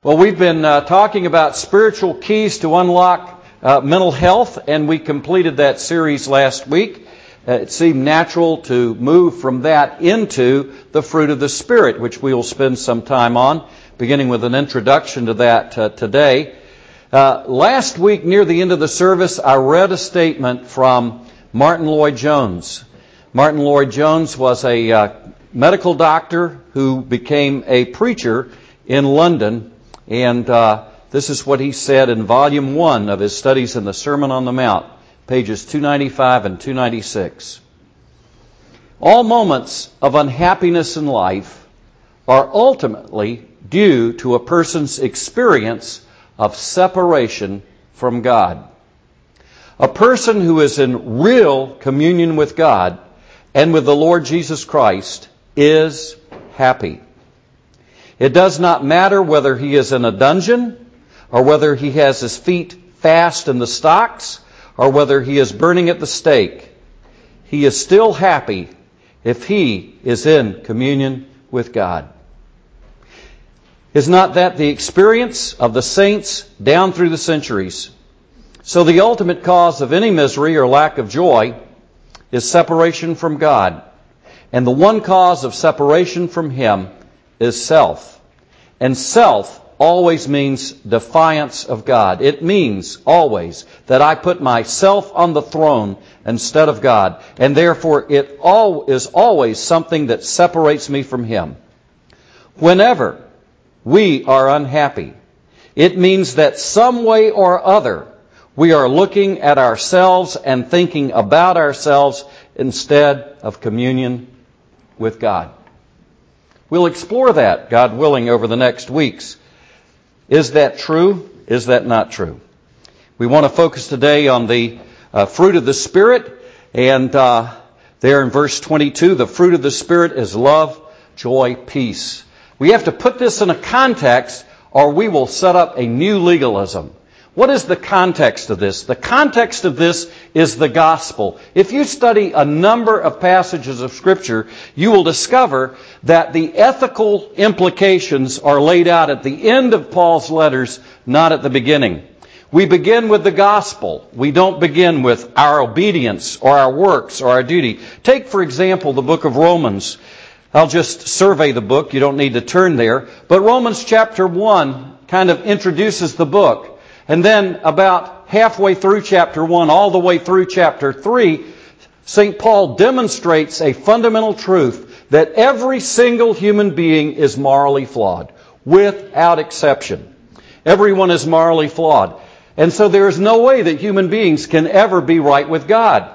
Well, we've been talking about spiritual keys to unlock mental health, and we completed that series last week. It seemed natural to move from that into the fruit of the Spirit, which we will spend some time on, beginning with an introduction to that today. Last week, near the end of the service, I read a statement from Martin Lloyd-Jones. Martin Lloyd-Jones was a medical doctor who became a preacher in London. And this is what he said in Volume 1 of his studies in the Sermon on the Mount, pages 295 and 296. All moments of unhappiness in life are ultimately due to a person's experience of separation from God. A person who is in real communion with God and with the Lord Jesus Christ is happy. It does not matter whether he is in a dungeon, or whether he has his feet fast in the stocks, or whether he is burning at the stake. He is still happy if he is in communion with God. Is not that the experience of the saints down through the centuries? So the ultimate cause of any misery or lack of joy is separation from God. And the one cause of separation from Him is self. And self always means defiance of God. It means always that I put myself on the throne instead of God. And therefore it is always something that separates me from Him. Whenever we are unhappy, it means that some way or other we are looking at ourselves and thinking about ourselves instead of communion with God. We'll explore that, God willing, over the next weeks. Is that true? Is that not true? We want to focus today on the fruit of the Spirit. And there in verse 22, the fruit of the Spirit is love, joy, peace. We have to put this in a context or we will set up a new legalism. What is the context of this? The context of this is the gospel. If you study a number of passages of Scripture, you will discover that the ethical implications are laid out at the end of Paul's letters, not at the beginning. We begin with the gospel. We don't begin with our obedience or our works or our duty. Take, for example, the book of Romans. I'll just survey the book. You don't need to turn there. But Romans chapter 1 kind of introduces the book. And then about halfway through chapter 1, all the way through chapter 3, St. Paul demonstrates a fundamental truth that every single human being is morally flawed, without exception. Everyone is morally flawed. And so there is no way that human beings can ever be right with God,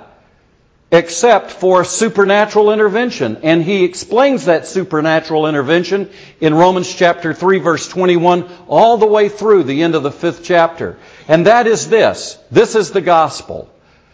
except for supernatural intervention. And he explains that supernatural intervention in Romans chapter 3, verse 21, all the way through the end of the 5th chapter. And that is this. This is the gospel.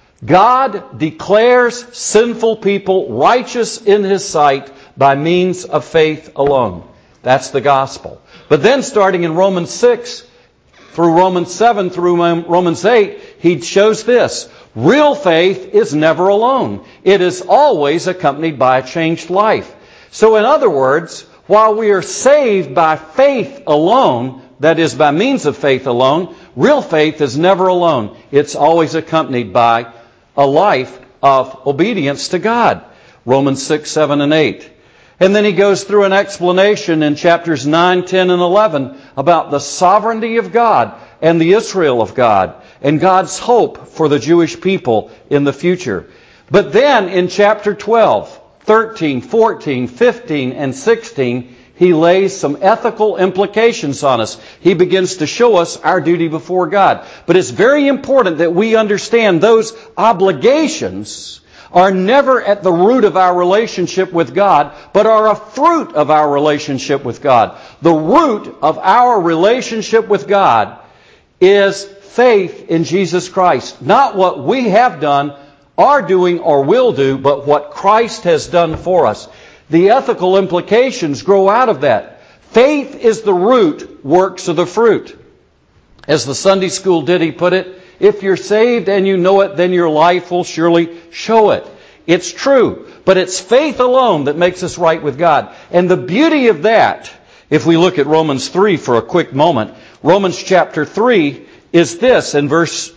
God declares sinful people righteous in His sight by means of faith alone. That's the gospel. But then starting in Romans 6, through Romans 7, through Romans 8, he shows this. Real faith is never alone. It is always accompanied by a changed life. So in other words, while we are saved by faith alone, that is by means of faith alone, real faith is never alone. It's always accompanied by a life of obedience to God. Romans 6, 7, and 8. And then he goes through an explanation in chapters 9, 10, and 11 about the sovereignty of God and the Israel of God and God's hope for the Jewish people in the future. But then in chapter 12, 13, 14, 15, and 16, he lays some ethical implications on us. He begins to show us our duty before God. But it's very important that we understand those obligations are never at the root of our relationship with God, but are a fruit of our relationship with God. The root of our relationship with God is faith in Jesus Christ. Not what we have done, are doing, or will do, but what Christ has done for us. The ethical implications grow out of that. Faith is the root, works are the fruit. As the Sunday school ditty put it, if you're saved and you know it, then your life will surely show it. It's true, but it's faith alone that makes us right with God. And the beauty of that If we look at Romans 3 for a quick moment, Romans chapter 3 is this. In verse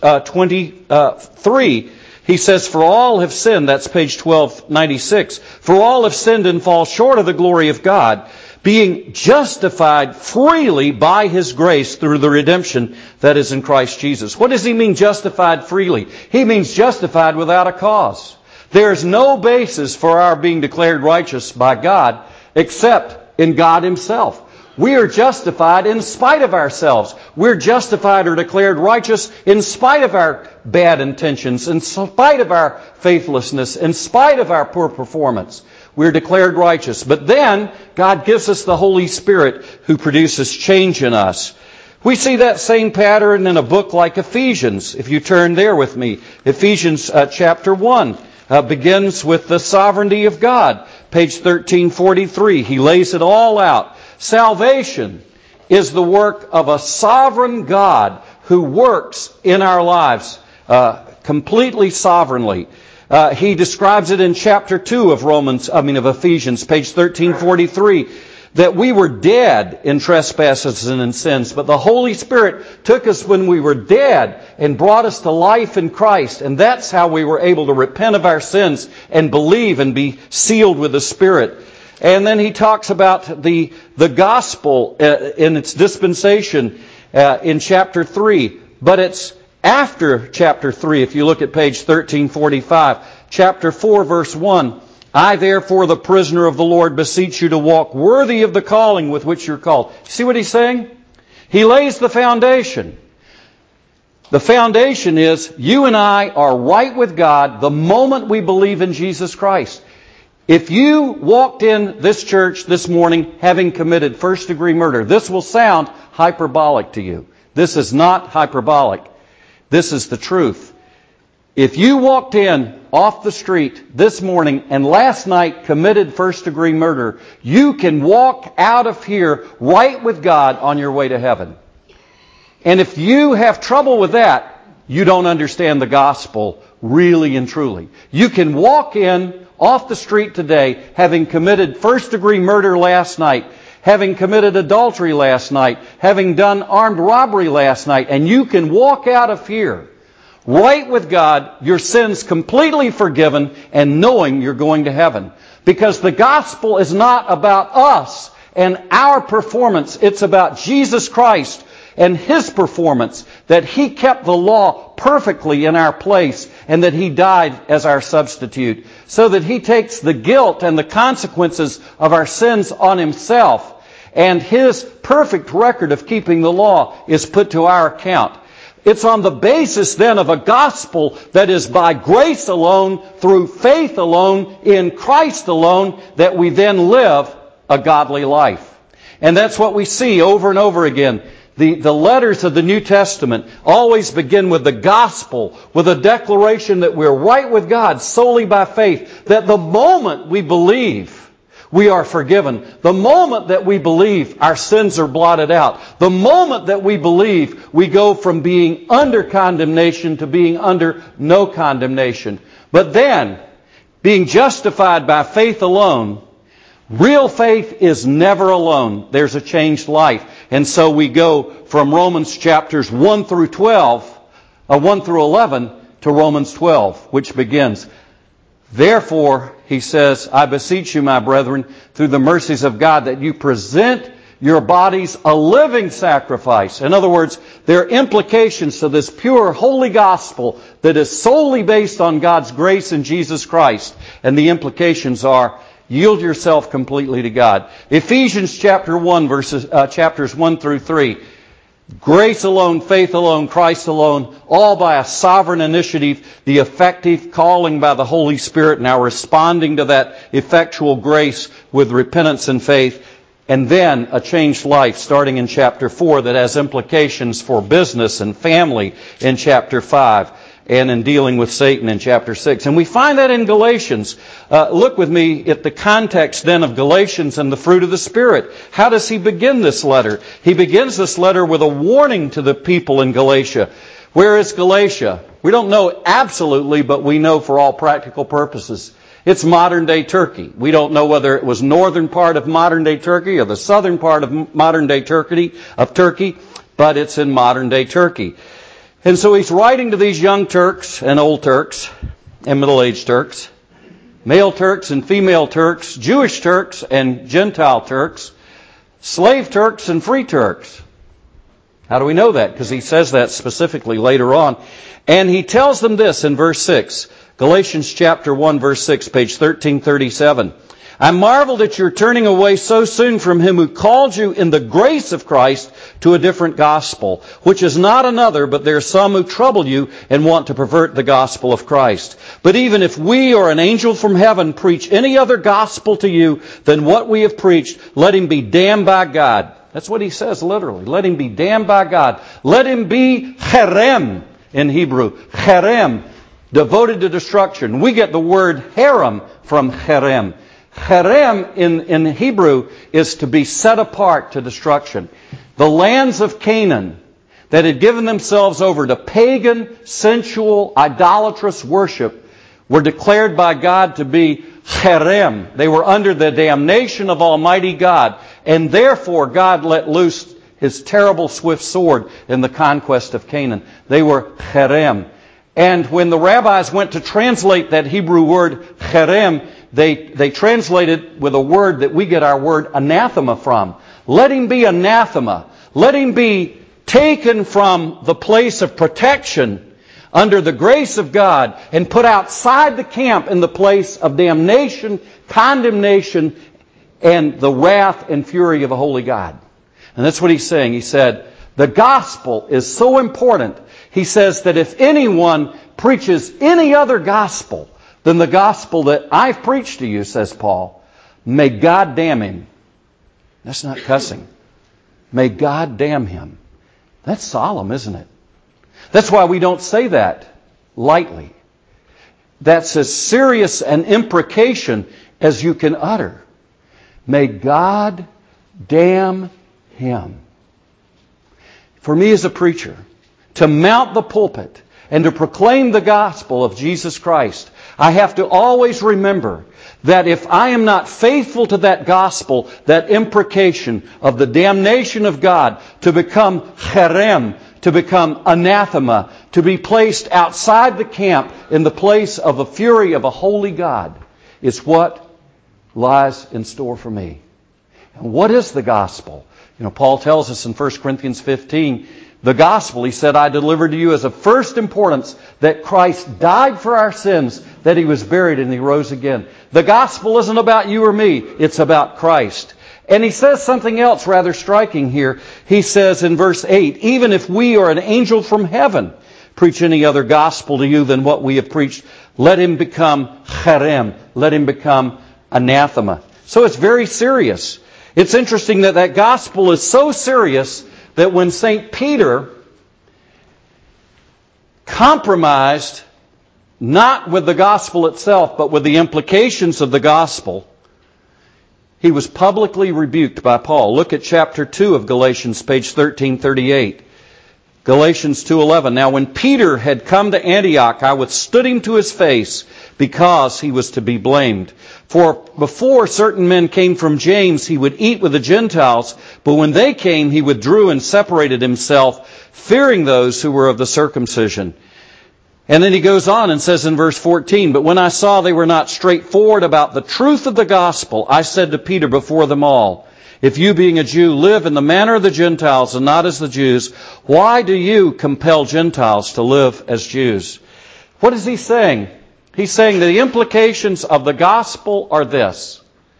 23, he says, "For all have sinned," that's page 1296, "for all have sinned and fall short of the glory of God, being justified freely by His grace through the redemption that is in Christ Jesus." What does he mean, justified freely? He means justified without a cause. There is no basis for our being declared righteous by God except in God Himself. We are justified in spite of ourselves. We're justified or declared righteous in spite of our bad intentions, in spite of our faithlessness, in spite of our poor performance. We're declared righteous. But then God gives us the Holy Spirit who produces change in us. We see that same pattern in a book like Ephesians. If you turn there with me, Ephesians chapter 1 begins with the sovereignty of God. Page 1343, he lays it all out. Salvation is the work of a sovereign God who works in our lives completely sovereignly. He describes it in chapter 2 of Ephesians, page 1343, that we were dead in trespasses and in sins, but the Holy Spirit took us when we were dead and brought us to life in Christ, and that's how we were able to repent of our sins and believe and be sealed with the Spirit. And then he talks about the gospel in its dispensation in chapter 3. But it's after chapter 3, if you look at page 1345. Chapter 4, verse 1. "I therefore, the prisoner of the Lord, beseech you to walk worthy of the calling with which you're called." See what he's saying? He lays the foundation. The foundation is you and I are right with God the moment we believe in Jesus Christ. If you walked in this church this morning having committed first-degree murder, this will sound hyperbolic to you. This is not hyperbolic. This is the truth. If you walked in off the street this morning and last night committed first-degree murder, you can walk out of here right with God on your way to heaven. And if you have trouble with that, you don't understand the gospel really and truly. You can walk in off the street today, having committed first-degree murder last night, having committed adultery last night, having done armed robbery last night, and you can walk out of here right with God, your sins completely forgiven, and knowing you're going to heaven. Because the gospel is not about us and our performance. It's about Jesus Christ and His performance, that He kept the law perfectly in our place, and that He died as our substitute, so that He takes the guilt and the consequences of our sins on Himself, and His perfect record of keeping the law is put to our account. It's on the basis then of a gospel that is by grace alone, through faith alone, in Christ alone, that we then live a godly life. And that's what we see over and over again. The letters of the New Testament always begin with the gospel, with a declaration that we're right with God solely by faith, that the moment we believe, we are forgiven. The moment that we believe, our sins are blotted out. The moment that we believe, we go from being under condemnation to being under no condemnation. But then, being justified by faith alone, real faith is never alone. There's a changed life. And so we go from Romans chapters 1 through 11 to Romans 12, which begins, "Therefore," he says, "I beseech you, my brethren, through the mercies of God, that you present your bodies a living sacrifice." In other words, there are implications to this pure, holy gospel that is solely based on God's grace in Jesus Christ. And the implications are, yield yourself completely to God. Ephesians chapter 1, chapters 1 through 3. Grace alone, faith alone, Christ alone, all by a sovereign initiative, the effective calling by the Holy Spirit, now responding to that effectual grace with repentance and faith, and then a changed life starting in chapter 4 that has implications for business and family in chapter 5. And in dealing with Satan in chapter 6. And we find that in Galatians. Look with me at the context then of Galatians and the fruit of the Spirit. How does he begin this letter? He begins this letter with a warning to the people in Galatia. Where is Galatia? We don't know absolutely, but we know for all practical purposes. It's modern-day Turkey. We don't know whether it was northern part of modern-day Turkey or the southern part of modern-day Turkey, but it's in modern-day Turkey. And so he's writing to these young Turks and old Turks and middle-aged Turks, male Turks and female Turks, Jewish Turks and Gentile Turks, slave Turks and free Turks. How do we know that? Because he says that specifically later on. And he tells them this in verse 6. Galatians chapter 1, verse 6, page 1337. I marveled at your turning away so soon from him who called you in the grace of Christ to a different gospel, which is not another, but there are some who trouble you and want to pervert the gospel of Christ. But even if we or an angel from heaven preach any other gospel to you than what we have preached, let him be damned by God. That's what he says literally. Let him be damned by God. Let him be cherem in Hebrew. Cherem, devoted to destruction. We get the word harem from cherem. Cherem in Hebrew is to be set apart to destruction. The lands of Canaan that had given themselves over to pagan, sensual, idolatrous worship were declared by God to be cherem. They were under the damnation of Almighty God. And therefore God let loose His terrible swift sword in the conquest of Canaan. They were cherem. And when the rabbis went to translate that Hebrew word cherem, they translated with a word that we get our word anathema from. Let him be anathema. Let him be taken from the place of protection under the grace of God and put outside the camp in the place of damnation, condemnation, and the wrath and fury of a holy God. And that's what he's saying. He said, the gospel is so important. He says that if anyone preaches any other gospel than the gospel that I've preached to you, says Paul, may God damn him. That's not cussing. May God damn him. That's solemn, isn't it? That's why we don't say that lightly. That's as serious an imprecation as you can utter. May God damn him. For me as a preacher, to mount the pulpit and to proclaim the gospel of Jesus Christ, I have to always remember that if I am not faithful to that gospel, that imprecation of the damnation of God, to become cherem, to become anathema, to be placed outside the camp in the place of the fury of a holy God, is what lies in store for me. And what is the gospel? Paul tells us in 1 Corinthians 15, the gospel, he said, I delivered to you as of first importance that Christ died for our sins, that He was buried and He rose again. The gospel isn't about you or me. It's about Christ. And he says something else rather striking here. He says in verse 8, even if we or an angel from heaven preach any other gospel to you than what we have preached, let him become cherem. Let him become anathema. So it's very serious. It's interesting that gospel is so serious that when St. Peter compromised not with the gospel itself, but with the implications of the gospel, he was publicly rebuked by Paul. Look at chapter 2 of Galatians, page 1338. Galatians 2:11. Now when Peter had come to Antioch, I withstood him to his face, because he was to be blamed. For before certain men came from James, he would eat with the Gentiles, but when they came, he withdrew and separated himself, fearing those who were of the circumcision. And then he goes on and says in verse 14, but when I saw they were not straightforward about the truth of the gospel, I said to Peter before them all, if you being a Jew live in the manner of the Gentiles and not as the Jews, why do you compel Gentiles to live as Jews? What is he saying? He's saying the implications of the gospel are this,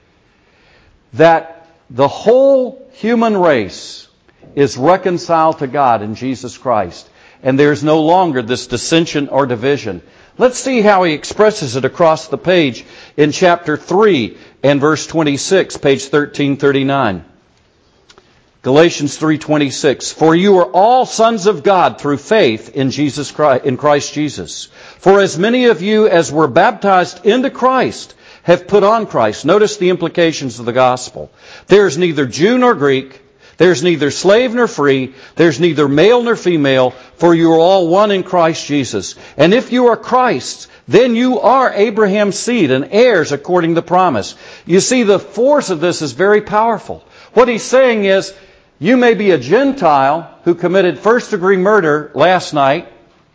that the whole human race is reconciled to God in Jesus Christ, and there's no longer this dissension or division. Let's see how he expresses it across the page in chapter 3 and verse 26, page 1339. Galatians 3:26. For you are all sons of God through faith in Jesus Christ, in Christ Jesus. For as many of you as were baptized into Christ have put on Christ. Notice the implications of the gospel. There is neither Jew nor Greek. There's neither slave nor free. There's neither male nor female, for you are all one in Christ Jesus. And if you are Christ's, then you are Abraham's seed and heirs according to the promise. You see, the force of this is very powerful. What he's saying is, you may be a Gentile who committed first-degree murder last night,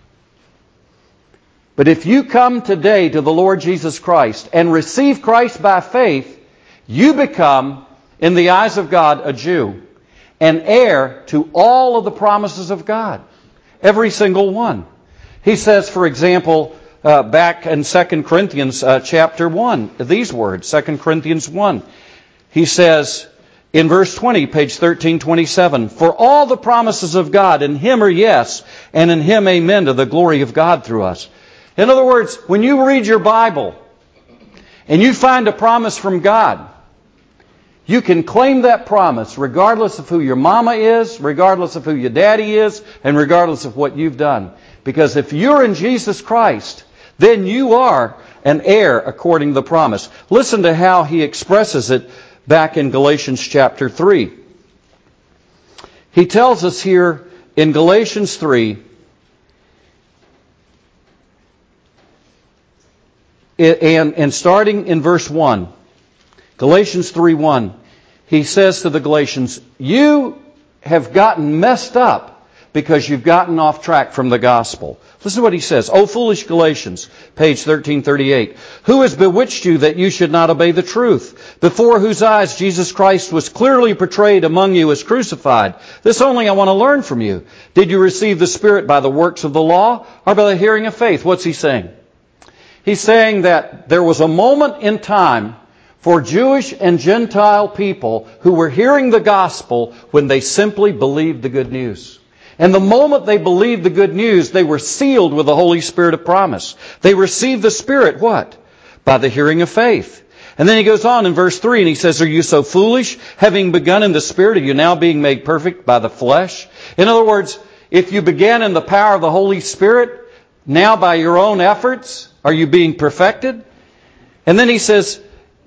but if you come today to the Lord Jesus Christ and receive Christ by faith, you become, in the eyes of God, a Jew, an heir to all of the promises of God. Every single one. He says, for example, back in 2 Corinthians chapter 1, these words, 2 Corinthians 1. He says, in verse 20, page 1327, for all the promises of God in Him are yes, and in Him amen to the glory of God through us. In other words, when you read your Bible and you find a promise from God, you can claim that promise regardless of who your mama is, regardless of who your daddy is, and regardless of what you've done. Because if you're in Jesus Christ, then you are an heir according to the promise. Listen to how he expresses it back in Galatians chapter 3. He tells us here in Galatians 3, and starting in verse 1, Galatians 3:1, he says to the Galatians, you have gotten messed up because you've gotten off track from the gospel. Listen to what he says. O foolish Galatians, page 1338. Who has bewitched you that you should not obey the truth? Before whose eyes Jesus Christ was clearly portrayed among you as crucified. This only I want to learn from you. Did you receive the Spirit by the works of the law or by the hearing of faith? What's he saying? He's saying that there was a moment in time for Jewish and Gentile people who were hearing the gospel when they simply believed the good news. And the moment they believed the good news, they were sealed with the Holy Spirit of promise. They received the Spirit, what? By the hearing of faith. And then he goes on in verse 3 and he says, are you so foolish? Having begun in the Spirit, are you now being made perfect by the flesh? In other words, if you began in the power of the Holy Spirit, now by your own efforts, are you being perfected? And then he says,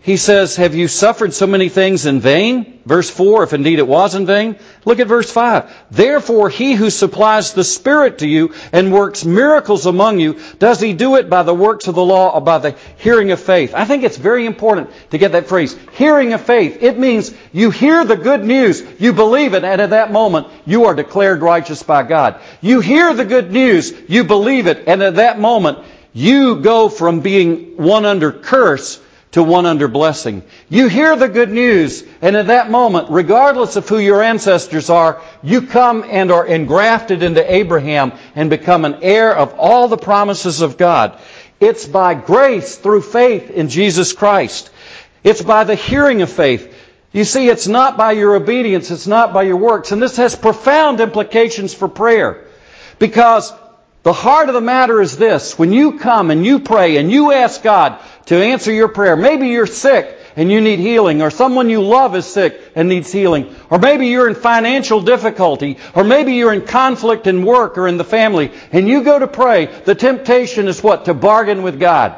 have you suffered so many things in vain? Verse 4, if indeed it was in vain. Look at verse 5. Therefore he who supplies the Spirit to you and works miracles among you, does he do it by the works of the law or by the hearing of faith? I think it's very important to get that phrase, hearing of faith. It means you hear the good news, you believe it, and at that moment you are declared righteous by God. You hear the good news, you believe it, and at that moment you go from being one under curse to one under blessing. You hear the good news, and at that moment, regardless of who your ancestors are, you come and are engrafted into Abraham and become an heir of all the promises of God. It's by grace through faith in Jesus Christ. It's by the hearing of faith. You see, it's not by your obedience, it's not by your works. And this has profound implications for prayer. Because the heart of the matter is this. When you come and you pray and you ask God to answer your prayer, maybe you're sick and you need healing, or someone you love is sick and needs healing, or maybe you're in financial difficulty, or maybe you're in conflict in work or in the family, and you go to pray, the temptation is what? To bargain with God.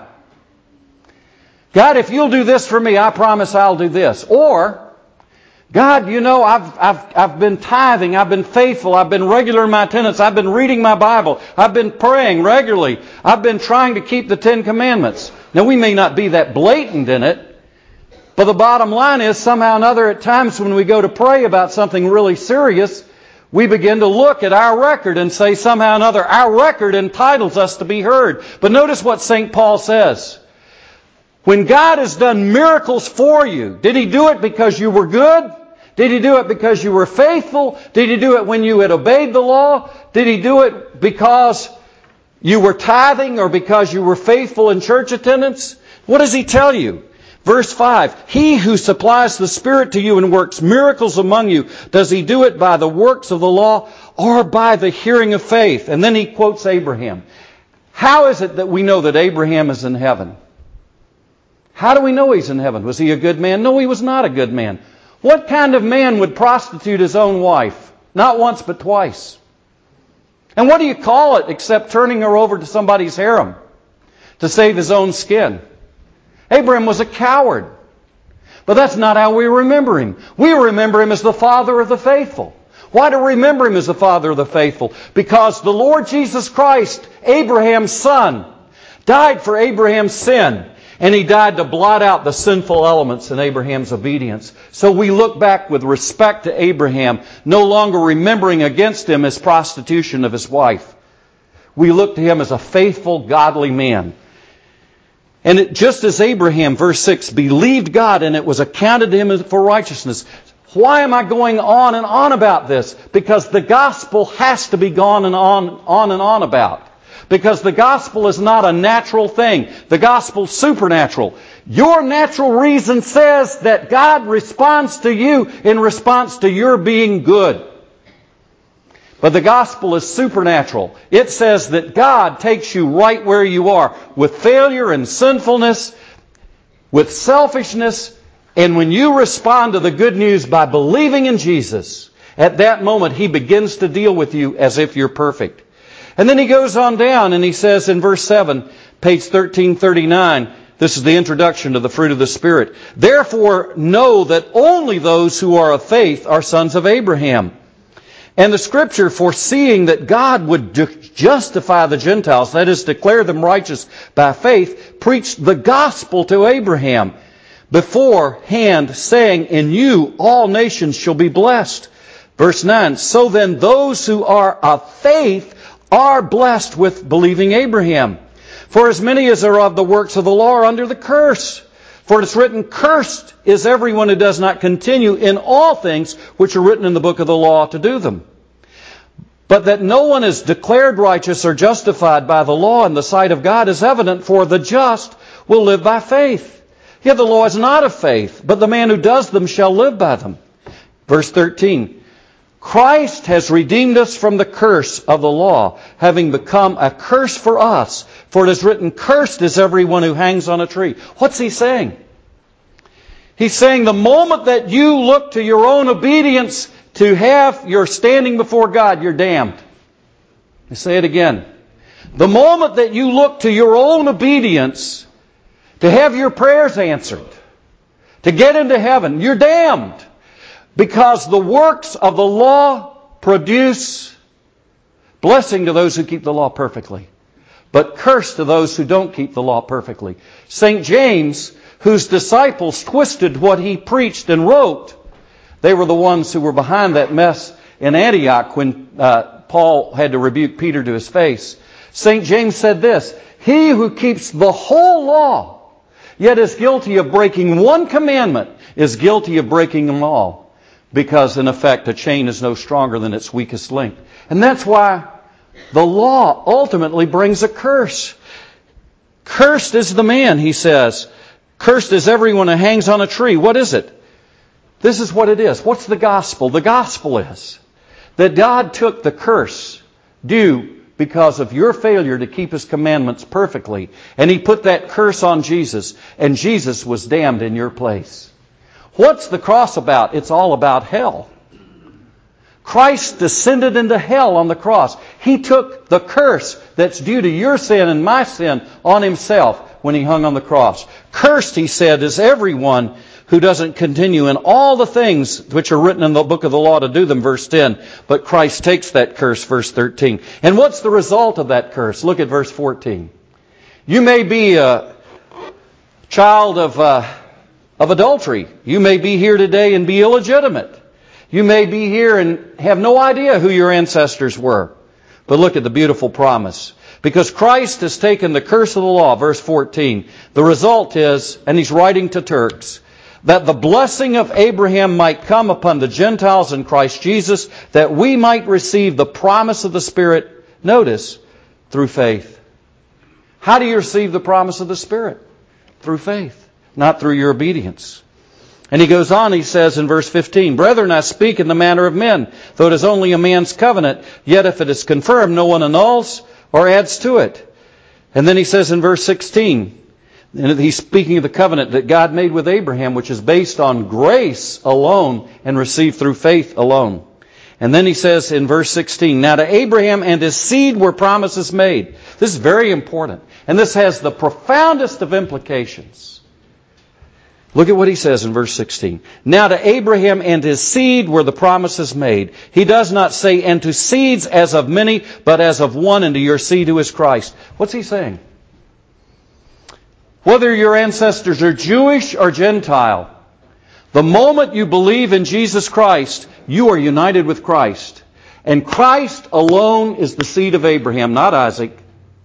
God, if you'll do this for me, I promise I'll do this. Or, God, you know, I've been tithing, I've been faithful, I've been regular in my attendance, I've been reading my Bible, I've been praying regularly, I've been trying to keep the 10 Commandments. Now, we may not be that blatant in it, but the bottom line is, somehow or another, at times when we go to pray about something really serious, we begin to look at our record and say, somehow or another, our record entitles us to be heard. But notice what St. Paul says. When God has done miracles for you, did He do it because you were good? Did He do it because you were faithful? Did He do it when you had obeyed the law? Did He do it because you were tithing or because you were faithful in church attendance? What does He tell you? Verse 5, He who supplies the Spirit to you and works miracles among you, does He do it by the works of the law or by the hearing of faith? And then he quotes Abraham. How is it that we know that Abraham is in heaven? How do we know he's in heaven? Was he a good man? No, he was not a good man. What kind of man would prostitute his own wife? Not once, but twice. And what do you call it except turning her over to somebody's harem to save his own skin? Abraham was a coward. But that's not how we remember Him. We remember Him as the Father of the faithful. Why do we remember Him as the Father of the faithful? Because the Lord Jesus Christ, Abraham's Son, died for Abraham's sin. And He died to blot out the sinful elements in Abraham's obedience. So we look back with respect to Abraham, no longer remembering against him his prostitution of his wife. We look to him as a faithful, godly man. And just as Abraham, verse 6, believed God and it was accounted to him for righteousness. Why am I going on and on about this? Because the gospel has to be gone and on about. Because the gospel is not a natural thing. The gospel is supernatural. Your natural reason says that God responds to you in response to your being good. But the gospel is supernatural. It says that God takes you right where you are, with failure and sinfulness, with selfishness, and when you respond to the good news by believing in Jesus, at that moment He begins to deal with you as if you're perfect. And then he goes on down and he says in verse 7, page 1339, this is the introduction to the fruit of the Spirit. Therefore know that only those who are of faith are sons of Abraham. And the Scripture, foreseeing that God would justify the Gentiles, that is, declare them righteous by faith, preached the gospel to Abraham beforehand, saying, in you all nations shall be blessed. Verse 9, so then those who are of faith are blessed with believing Abraham. For as many as are of the works of the law are under the curse. For it is written, cursed is everyone who does not continue in all things which are written in the book of the law to do them. But that no one is declared righteous or justified by the law in the sight of God is evident, for the just will live by faith. Yet the law is not of faith, but the man who does them shall live by them. Verse 13. Christ has redeemed us from the curse of the law, having become a curse for us. For it is written, cursed is everyone who hangs on a tree. What's he saying? He's saying the moment that you look to your own obedience to have your standing before God, you're damned. I say it again. The moment that you look to your own obedience to have your prayers answered, to get into heaven, you're damned. Because the works of the law produce blessing to those who keep the law perfectly, but curse to those who don't keep the law perfectly. St. James, whose disciples twisted what he preached and wrote, they were the ones who were behind that mess in Antioch when Paul had to rebuke Peter to his face. St. James said this, he who keeps the whole law, yet is guilty of breaking one commandment, is guilty of breaking them all. Because, in effect, a chain is no stronger than its weakest link. And that's why the law ultimately brings a curse. Cursed is the man, he says. Cursed is everyone who hangs on a tree. What is it? This is what it is. What's the gospel? The gospel is that God took the curse due because of your failure to keep His commandments perfectly. And He put that curse on Jesus. And Jesus was damned in your place. What's the cross about? It's all about hell. Christ descended into hell on the cross. He took the curse that's due to your sin and my sin on Himself when He hung on the cross. Cursed, He said, is everyone who doesn't continue in all the things which are written in the book of the law to do them, verse 10. But Christ takes that curse, verse 13. And what's the result of that curse? Look at verse 14. You may be a child of adultery. You may be here today and be illegitimate. You may be here and have no idea who your ancestors were. But look at the beautiful promise. Because Christ has taken the curse of the law, verse 14. The result is, and he's writing to Turks, that the blessing of Abraham might come upon the Gentiles in Christ Jesus, that we might receive the promise of the Spirit, notice, through faith. How do you receive the promise of the Spirit? Through faith. Not through your obedience. And he goes on, he says in verse 15, Brethren, I speak in the manner of men, though it is only a man's covenant, yet if it is confirmed, no one annuls or adds to it. And then he says in verse 16, and he's speaking of the covenant that God made with Abraham, which is based on grace alone and received through faith alone. And then he says in verse 16, Now to Abraham and his seed were promises made. This is very important. And this has the profoundest of implications. Look at what he says in verse 16. Now to Abraham and his seed were the promises made. He does not say, and to seeds as of many, but as of one, and to your seed who is Christ. What's he saying? Whether your ancestors are Jewish or Gentile, the moment you believe in Jesus Christ, you are united with Christ. And Christ alone is the seed of Abraham, not Isaac,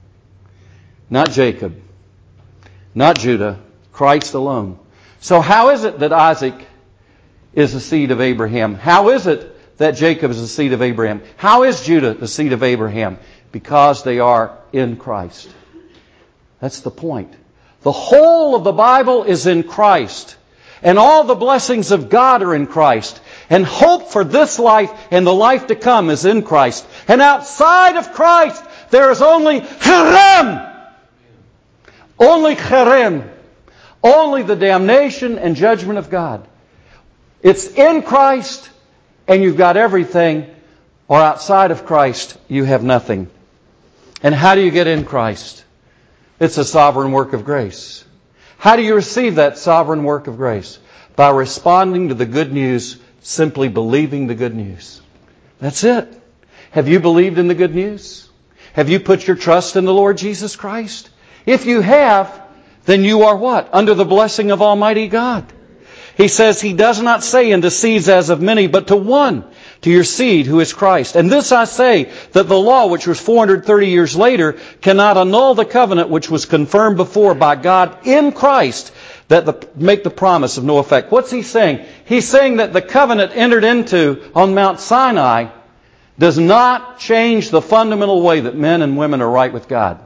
not Jacob, not Judah, Christ alone. So how is it that Isaac is the seed of Abraham? How is it that Jacob is the seed of Abraham? How is Judah the seed of Abraham? Because they are in Christ. That's the point. The whole of the Bible is in Christ. And all the blessings of God are in Christ. And hope for this life and the life to come is in Christ. And outside of Christ, there is only cherem. Only cherem. Only the damnation and judgment of God. It's in Christ and you've got everything, or outside of Christ you have nothing. And how do you get in Christ? It's a sovereign work of grace. How do you receive that sovereign work of grace? By responding to the good news, simply believing the good news. That's it. Have you believed in the good news? Have you put your trust in the Lord Jesus Christ? If you have, then you are what? Under the blessing of Almighty God. He says He does not say unto seeds as of many, but to one, to your seed who is Christ. And this I say, that the law, which was 430 years later, cannot annul the covenant which was confirmed before by God in Christ, that make the promise of no effect. What's He saying? He's saying that the covenant entered into on Mount Sinai does not change the fundamental way that men and women are right with God.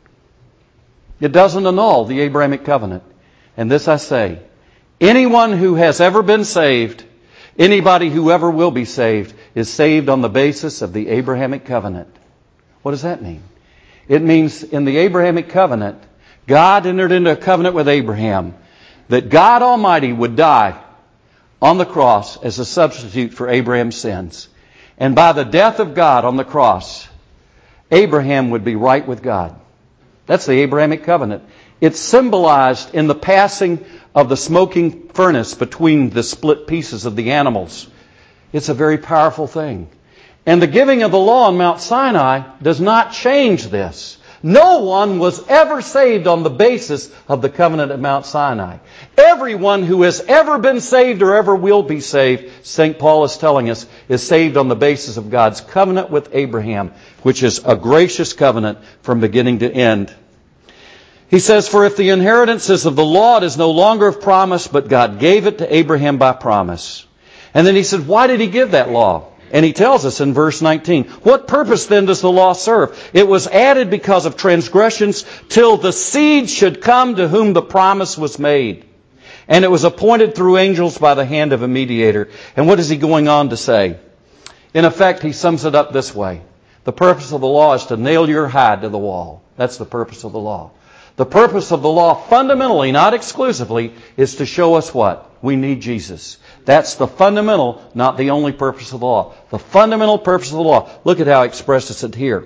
It doesn't annul the Abrahamic covenant. And this I say, anyone who has ever been saved, anybody who ever will be saved, is saved on the basis of the Abrahamic covenant. What does that mean? It means in the Abrahamic covenant, God entered into a covenant with Abraham that God Almighty would die on the cross as a substitute for Abraham's sins. And by the death of God on the cross, Abraham would be right with God. That's the Abrahamic covenant. It's symbolized in the passing of the smoking furnace between the split pieces of the animals. It's a very powerful thing. And the giving of the law on Mount Sinai does not change this. No one was ever saved on the basis of the covenant at Mount Sinai. Everyone who has ever been saved or ever will be saved, St. Paul is telling us, is saved on the basis of God's covenant with Abraham, which is a gracious covenant from beginning to end. He says, for if the inheritance is of the law, it is no longer of promise, but God gave it to Abraham by promise. And then he said, why did He give that law? And he tells us in verse 19, what purpose then does the law serve? It was added because of transgressions till the seed should come to whom the promise was made. And it was appointed through angels by the hand of a mediator. And what is he going on to say? In effect, he sums it up this way. The purpose of the law is to nail your hide to the wall. That's the purpose of the law. The purpose of the law, fundamentally, not exclusively, is to show us what? We need Jesus. That's the fundamental, not the only purpose of the law. The fundamental purpose of the law. Look at how he expresses it here.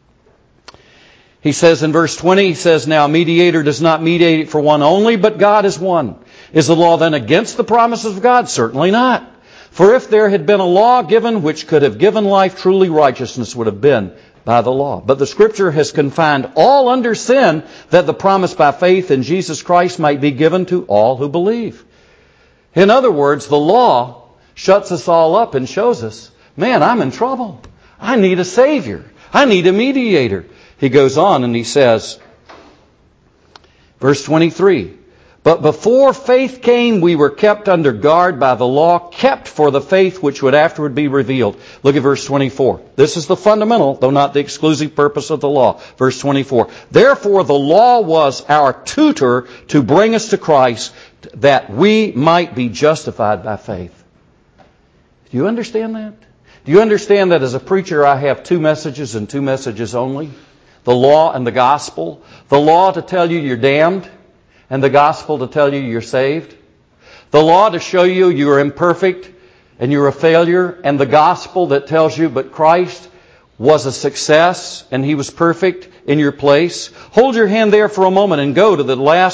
He says in verse 20, he says, now a mediator does not mediate for one only, but God is one. Is the law then against the promises of God? Certainly not. For if there had been a law given which could have given life, truly righteousness would have been by the law. But the Scripture has confined all under sin, that the promise by faith in Jesus Christ might be given to all who believe. In other words, the law shuts us all up and shows us, man, I'm in trouble. I need a Savior. I need a mediator. He goes on and he says, verse 23, but before faith came, we were kept under guard by the law, kept for the faith which would afterward be revealed. Look at verse 24. This is the fundamental, though not the exclusive purpose of the law. Verse 24. Therefore the law was our tutor to bring us to Christ, that we might be justified by faith. Do you understand that? Do you understand that as a preacher I have two messages and two messages only? The law and the gospel. The law to tell you you're damned, and the gospel to tell you you're saved. The law to show you you're imperfect and you're a failure, and the gospel that tells you but Christ was a success and He was perfect in your place. Hold your hand there for a moment and go to the last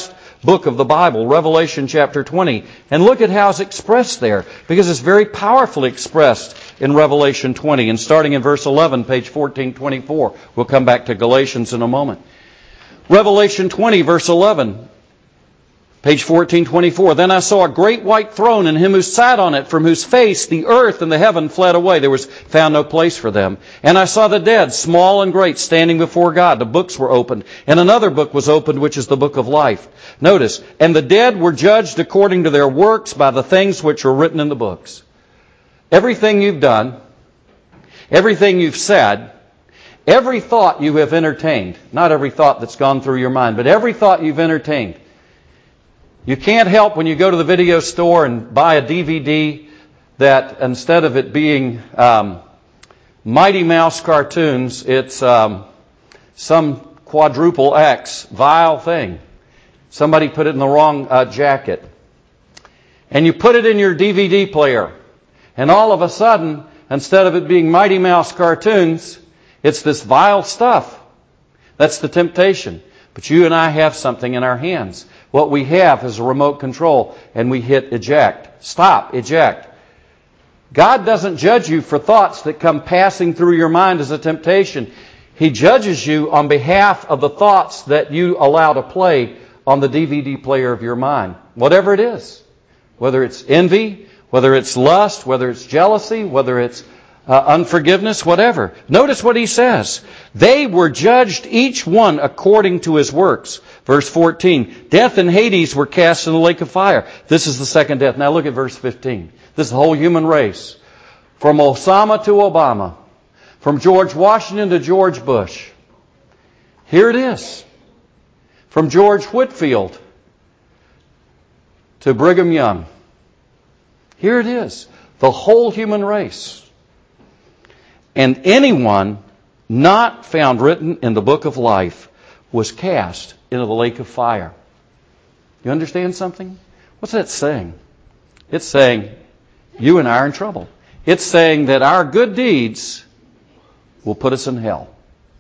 book of the Bible, Revelation chapter 20. And look at how it's expressed there, because it's very powerfully expressed in Revelation 20. And starting in verse 11, page 1424. We'll come back to Galatians in a moment. Revelation 20, verse 11. Page 1424. Then I saw a great white throne and him who sat on it, from whose face the earth and the heaven fled away. There was found no place for them. And I saw the dead, small and great, standing before God. The books were opened. And another book was opened, which is the book of life. Notice, and the dead were judged according to their works by the things which were written in the books. Everything you've done, everything you've said, every thought you have entertained, not every thought that's gone through your mind, but every thought you've entertained. You can't help when you go to the video store and buy a DVD that instead of it being Mighty Mouse cartoons, it's some quadruple X vile thing. Somebody put it in the wrong jacket. And you put it in your DVD player. And all of a sudden, instead of it being Mighty Mouse cartoons, it's this vile stuff. That's the temptation. But you and I have something in our hands. What we have is a remote control, and we hit eject. Stop, eject. God doesn't judge you for thoughts that come passing through your mind as a temptation. He judges you on behalf of the thoughts that you allow to play on the DVD player of your mind. Whatever it is. Whether it's envy, whether it's lust, whether it's jealousy, whether it's unforgiveness, whatever. Notice what he says. They were judged each one according to his works. Verse 14. Death and Hades were cast in the lake of fire. This is the second death. Now look at verse 15. This is the whole human race. From Osama to Obama. From George Washington to George Bush. Here it is. From George Whitefield to Brigham Young. Here it is. The whole human race. And anyone not found written in the book of life was cast into the lake of fire. You understand something? What's that saying? It's saying you and I are in trouble. It's saying that our good deeds will put us in hell,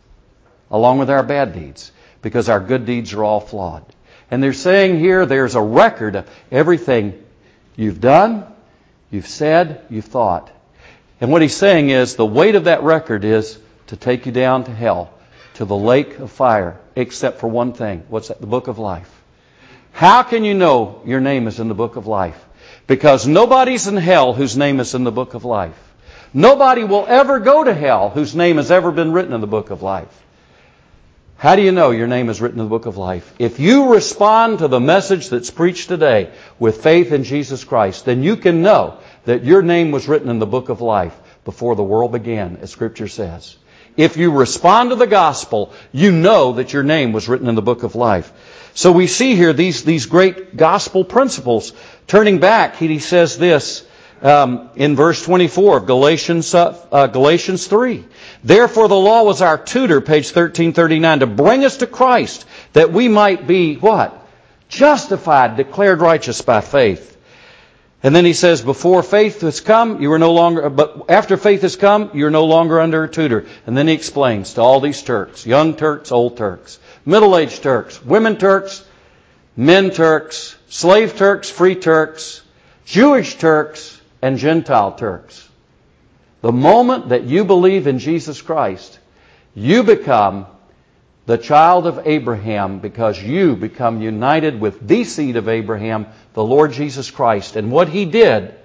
along with our bad deeds, because our good deeds are all flawed. And they're saying here there's a record of everything you've done, you've said, you've thought. And what he's saying is the weight of that record is to take you down to hell, to the lake of fire, except for one thing. What's that? The book of life. How can you know your name is in the book of life? Because nobody's in hell whose name is in the book of life. Nobody will ever go to hell whose name has ever been written in the book of life. How do you know your name is written in the book of life? If you respond to the message that's preached today with faith in Jesus Christ, then you can know that your name was written in the book of life before the world began, as Scripture says. If you respond to the gospel, you know that your name was written in the book of life. So we see here these great gospel principles. Turning back, he says this in verse 24 of Galatians 3. Therefore the law was our tutor, page 1339, to bring us to Christ, that we might be, what? Justified, declared righteous by faith. And then he says, before faith has come, you are no longer, but after faith has come, you're no longer under a tutor. And then he explains to all these Turks, young Turks, old Turks, middle-aged Turks, women Turks, men Turks, slave Turks, free Turks, Jewish Turks, and Gentile Turks. The moment that you believe in Jesus Christ, you become the child of Abraham, because you become united with the seed of Abraham, the Lord Jesus Christ. And what He did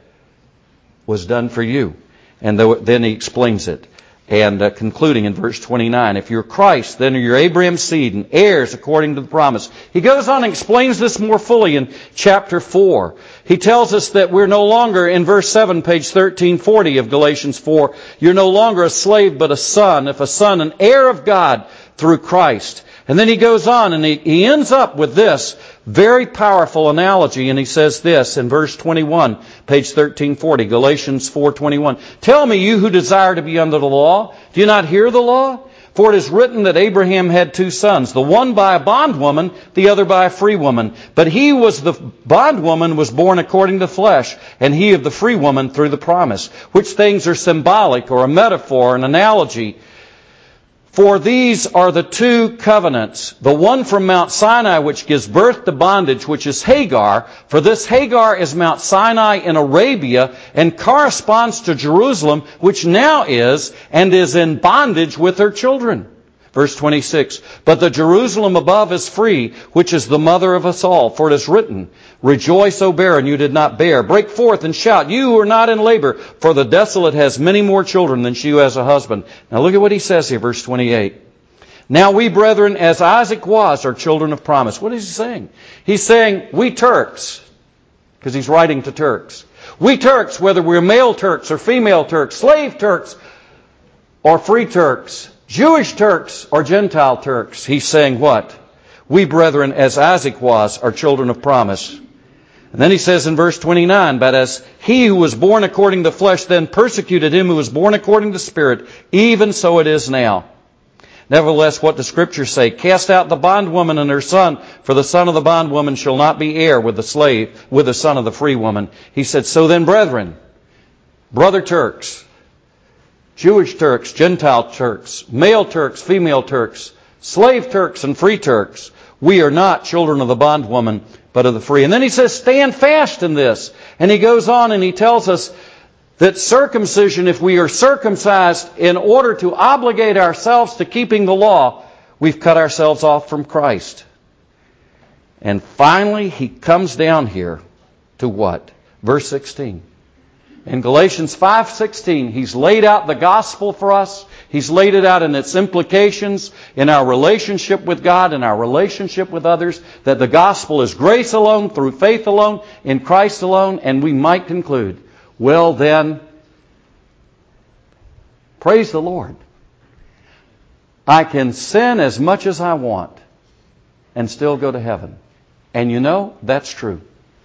was done for you. And then he explains it. And concluding in verse 29, if you're Christ, then you're Abraham's seed and heirs according to the promise. He goes on and explains this more fully in chapter 4. He tells us that we're no longer, in verse 7, page 1340 of Galatians 4, you're no longer a slave but a son, if a son, an heir of God through Christ. And then he goes on and he ends up with this very powerful analogy, and he says this in verse 21, page 1340, Galatians 4:21. Tell me, you who desire to be under the law, do you not hear the law? For it is written that Abraham had two sons, the one by a bondwoman, the other by a free woman. But he was the bondwoman was born according to flesh, and he of the free woman through the promise. Which things are symbolic or a metaphor, an analogy For these are the two covenants, the one from Mount Sinai which gives birth to bondage, which is Hagar. For this Hagar is Mount Sinai in Arabia and corresponds to Jerusalem, which now is and is in bondage with her children. Verse 26, but the Jerusalem above is free, which is the mother of us all. For it is written, rejoice, O barren, you did not bear. Break forth and shout, you who are not in labor. For the desolate has many more children than she who has a husband. Now look at what he says here, verse 28. Now we, brethren, as Isaac was, are children of promise. What is he saying? He's saying, we Turks, because he's writing to Turks. We Turks, whether we're male Turks or female Turks, slave Turks or free Turks, Jewish Turks or Gentile Turks, he's saying what? We, brethren, as Isaac was, are children of promise. And then he says in verse 29, but as he who was born according to the flesh then persecuted him who was born according to the Spirit, even so it is now. Nevertheless, what does Scripture say? Cast out the bondwoman and her son, for the son of the bondwoman shall not be heir with the slave, with the son of the free woman. He said, so then, brethren, brother Turks, Jewish Turks, Gentile Turks, male Turks, female Turks, slave Turks and free Turks, we are not children of the bondwoman, but of the free. And then he says, stand fast in this. And he goes on and he tells us that circumcision, if we are circumcised in order to obligate ourselves to keeping the law, we've cut ourselves off from Christ. And finally, he comes down here to what? Verse 16. In Galatians 5:16, he's laid out the gospel for us. He's laid it out in its implications in our relationship with God and our relationship with others, that the gospel is grace alone, through faith alone, in Christ alone, and we might conclude, well then, praise the Lord. I can sin as much as I want and still go to heaven. And you know, that's true.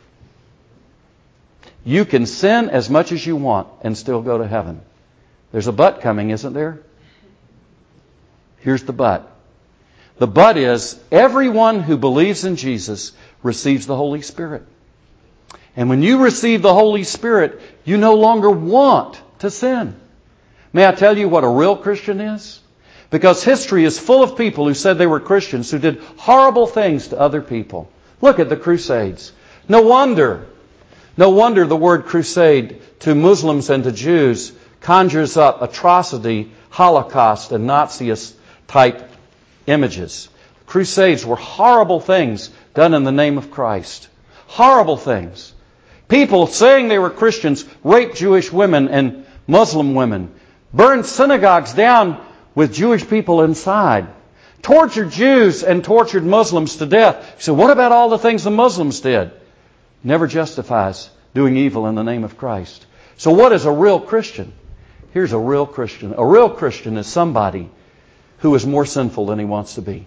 You can sin as much as you want and still go to heaven. There's a but coming, isn't there? Here's the but. The but is, everyone who believes in Jesus receives the Holy Spirit. And when you receive the Holy Spirit, you no longer want to sin. May I tell you what a real Christian is? Because history is full of people who said they were Christians who did horrible things to other people. Look at the Crusades. No wonder the word crusade to Muslims and to Jews conjures up atrocity, Holocaust, and Nazi-type images. Crusades were horrible things done in the name of Christ. Horrible things. People saying they were Christians raped Jewish women and Muslim women, burned synagogues down with Jewish people inside, tortured Jews and tortured Muslims to death. So what about all the things the Muslims did? Never justifies doing evil in the name of Christ. So what is a real Christian? Here's a real Christian. A real Christian is somebody who is more sinful than he wants to be.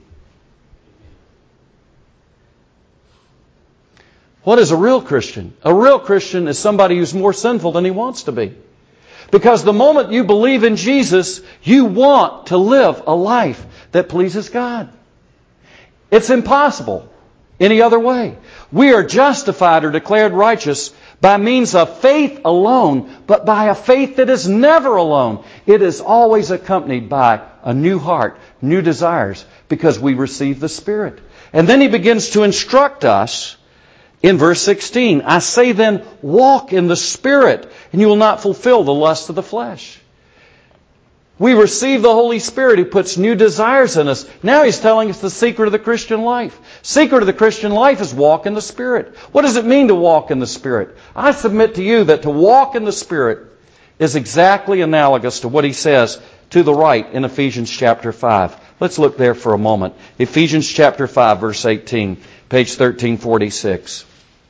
What is a real Christian? A real Christian is somebody who's more sinful than he wants to be. Because the moment you believe in Jesus, you want to live a life that pleases God. It's impossible any other way. We are justified or declared righteous by means of faith alone, but by a faith that is never alone. It is always accompanied by a new heart, new desires, because we receive the Spirit. And then he begins to instruct us in verse 16. I say then, walk in the Spirit, and you will not fulfill the lust of the flesh. We receive the Holy Spirit who puts new desires in us. Now he's telling us the secret of the Christian life. Secret of the Christian life is walk in the Spirit. What does it mean to walk in the Spirit? I submit to you that to walk in the Spirit is exactly analogous to what he says to the right in Ephesians chapter 5. Let's look there for a moment. Ephesians chapter 5, verse 18, page 1346.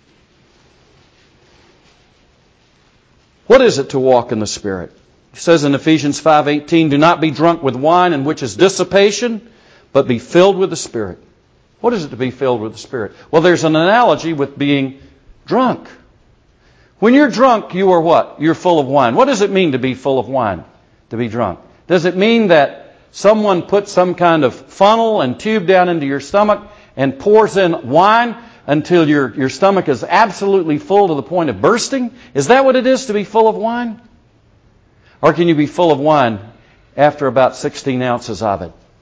What is it to walk in the Spirit? It says in Ephesians 5:18, do not be drunk with wine, in which is dissipation, but be filled with the Spirit. What is it to be filled with the Spirit? Well, there's an analogy with being drunk. When you're drunk, you are what? You're full of wine. What does it mean to be full of wine, to be drunk? Does it mean that someone puts some kind of funnel and tube down into your stomach and pours in wine until your stomach is absolutely full to the point of bursting? Is that what it is to be full of wine? Or can you be full of wine after about 16 ounces of it?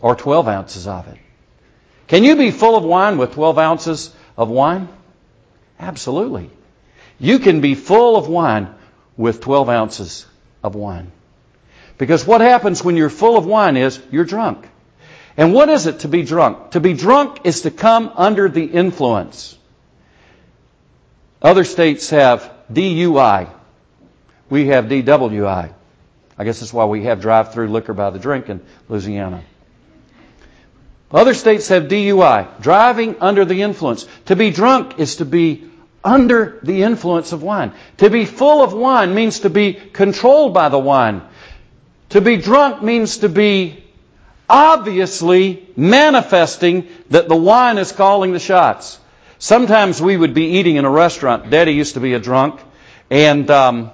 or 12 ounces of it? Can you be full of wine with 12 ounces of wine? Absolutely. You can be full of wine with 12 ounces of wine. Because what happens when you're full of wine is you're drunk. And what is it to be drunk? To be drunk is to come under the influence. Other states have DUI. We have DWI. I guess that's why we have drive-through liquor by the drink in Louisiana. Other states have DUI, driving under the influence. To be drunk is to be under the influence of wine. To be full of wine means to be controlled by the wine. To be drunk means to be obviously manifesting that the wine is calling the shots. Sometimes we would be eating in a restaurant. Daddy used to be a drunk, and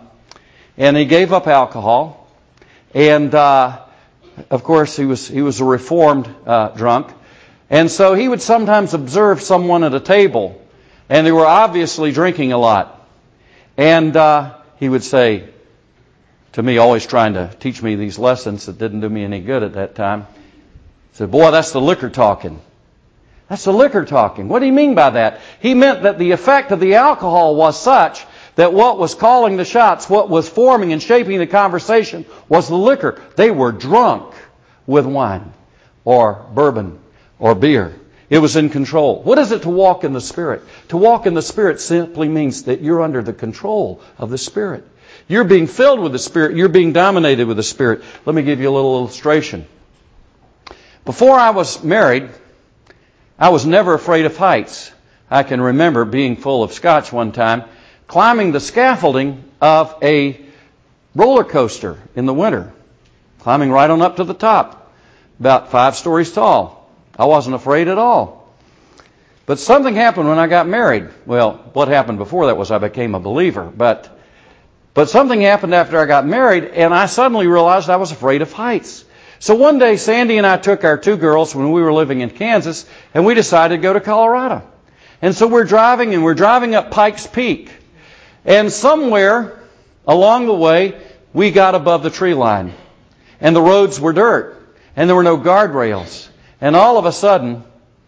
he gave up alcohol. And of course, he was a reformed drunk, and so he would sometimes observe someone at a table, and they were obviously drinking a lot, and he would say to me, always trying to teach me these lessons that didn't do me any good at that time. He said, "Boy, that's the liquor talking. That's the liquor talking." What do you mean by that? He meant that the effect of the alcohol was such that what was calling the shots, what was forming and shaping the conversation, was the liquor. They were drunk with wine or bourbon or beer. It was in control. What is it to walk in the Spirit? To walk in the Spirit simply means that you're under the control of the Spirit. You're being filled with the Spirit. You're being dominated with the Spirit. Let me give you a little illustration. Before I was married, I was never afraid of heights. I can remember being full of scotch one time, climbing the scaffolding of a roller coaster in the winter, climbing right on up to the top, about 5 stories tall. I wasn't afraid at all. But something happened when I got married. Well, what happened before that was I became a believer. But something happened after I got married, and I suddenly realized I was afraid of heights. So one day, Sandy and I took our 2 girls when we were living in Kansas, and we decided to go to Colorado. And so we're driving up Pikes Peak. And somewhere along the way, we got above the tree line. And the roads were dirt. And there were no guardrails. And all of a sudden,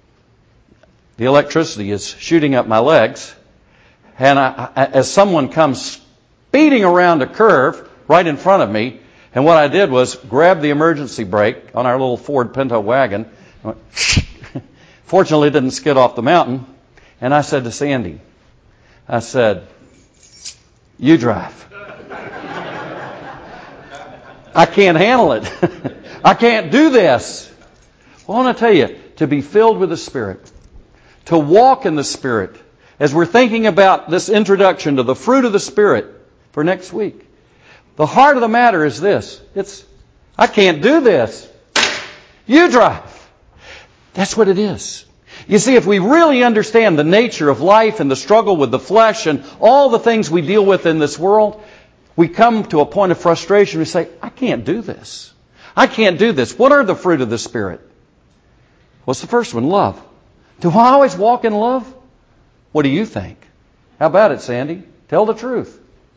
the electricity is shooting up my legs. And as someone comes speeding around a curve right in front of me, and what I did was grab the emergency brake on our little Ford Pinto wagon. Fortunately, it didn't skid off the mountain. And I said to Sandy, I said, "You drive. I can't handle it. I can't do this." Well, I want to tell you, to be filled with the Spirit, to walk in the Spirit, as we're thinking about this introduction to the fruit of the Spirit for next week, the heart of the matter is this. I can't do this. You drive. That's what it is. You see, if we really understand the nature of life and the struggle with the flesh and all the things we deal with in this world, we come to a point of frustration. We say, I can't do this. I can't do this. What are the fruit of the Spirit? What's the first one? Love. Do I always walk in love? What do you think? How about it, Sandy? Tell the truth.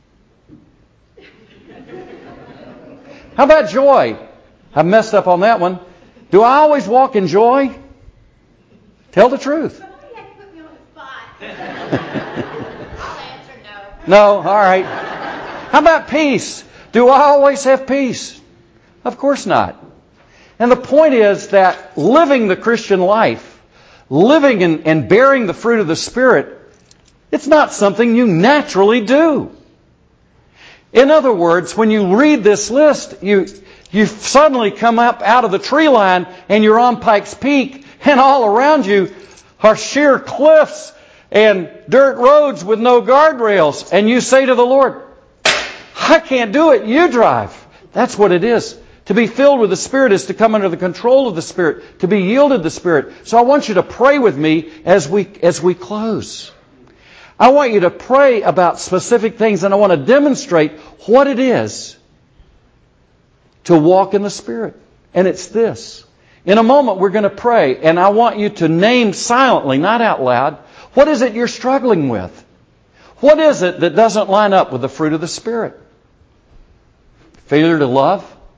How about joy? I messed up on that one. Do I always walk in joy? Tell the truth. Somebody had to put me on the spot. I'll answer no. No, all right. How about peace? Do I always have peace? Of course not. And the point is that living the Christian life, living and bearing the fruit of the Spirit, it's not something you naturally do. In other words, when you read this list, you suddenly come up out of the tree line and you're on Pikes Peak, and all around you are sheer cliffs and dirt roads with no guardrails. And you say to the Lord, I can't do it. You drive. That's what it is. To be filled with the Spirit is to come under the control of the Spirit, to be yielded to the Spirit. So I want you to pray with me as we close. I want you to pray about specific things, and I want to demonstrate what it is to walk in the Spirit. And it's this. In a moment, we're going to pray, and I want you to name silently, not out loud, what is it you're struggling with? What is it that doesn't line up with the fruit of the Spirit? Failure to love?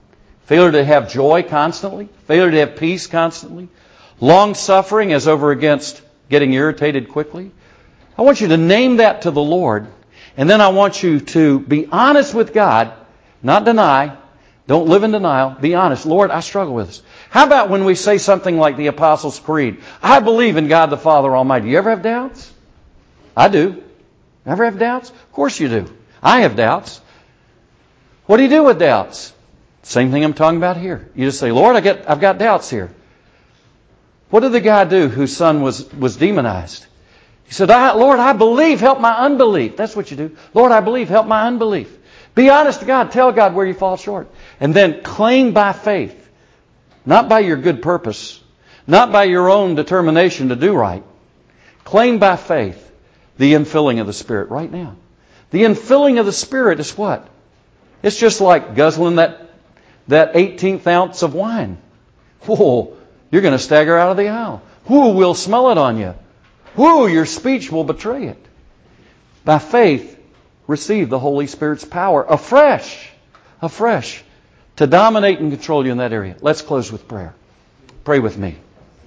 Failure to have joy constantly. Failure to have peace constantly. Long-suffering as over against getting irritated quickly. I want you to name that to the Lord. And then I want you to be honest with God. Not deny. Don't live in denial. Be honest. Lord, I struggle with this. How about when we say something like the Apostles' Creed? I believe in God the Father Almighty. You ever have doubts? I do. Ever have doubts? Of course you do. I have doubts. What do you do with doubts? Same thing I'm talking about here. You just say, Lord, I've got doubts here. What did the guy do whose son was demonized? He said, Lord, I believe, help my unbelief. That's what you do. Lord, I believe, help my unbelief. Be honest to God. Tell God where you fall short. And then claim by faith, not by your good purpose, not by your own determination to do right. Claim by faith the infilling of the Spirit right now. The infilling of the Spirit is what? It's just like guzzling that 18th ounce of wine. Whoa, you're going to stagger out of the aisle. Whoa, we'll smell it on you. Whoa, your speech will betray it. By faith, receive the Holy Spirit's power afresh, to dominate and control you in that area. Let's close with prayer. Pray with me.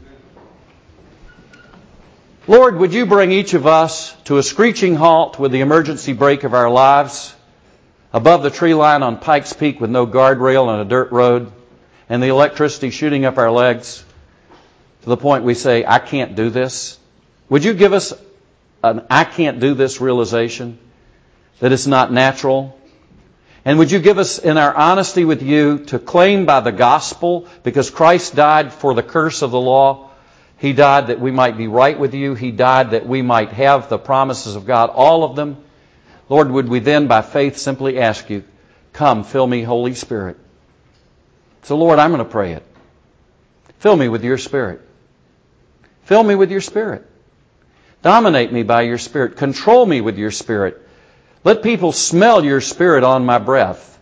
Lord, would you bring each of us to a screeching halt with the emergency brake of our lives, above the tree line on Pikes Peak with no guardrail and a dirt road, and the electricity shooting up our legs to the point we say, I can't do this? Would you give us an I can't do this realization, that it's not natural? And would you give us, in our honesty with you, to claim by the gospel, because Christ died for the curse of the law. He died that we might be right with you. He died that we might have the promises of God, all of them. Lord, would we then, by faith, simply ask you, come, fill me, Holy Spirit. So, Lord, I'm going to pray it. Fill me with your Spirit. Fill me with your Spirit. Dominate me by your Spirit. Control me with your Spirit. Let people smell your Spirit on my breath.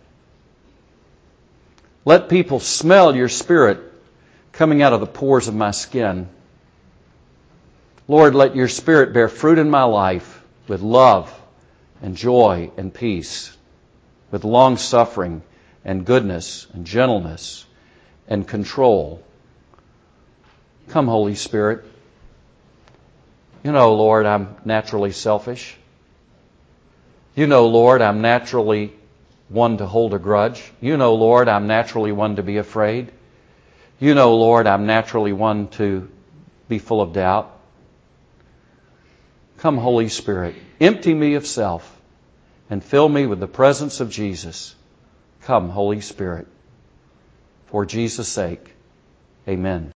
Let people smell your Spirit coming out of the pores of my skin. Lord, let your Spirit bear fruit in my life with love and joy and peace, with long-suffering and goodness and gentleness and control. Come, Holy Spirit. You know, Lord, I'm naturally selfish. You know, Lord, I'm naturally one to hold a grudge. You know, Lord, I'm naturally one to be afraid. You know, Lord, I'm naturally one to be full of doubt. Come, Holy Spirit, empty me of self and fill me with the presence of Jesus. Come, Holy Spirit. For Jesus' sake, amen.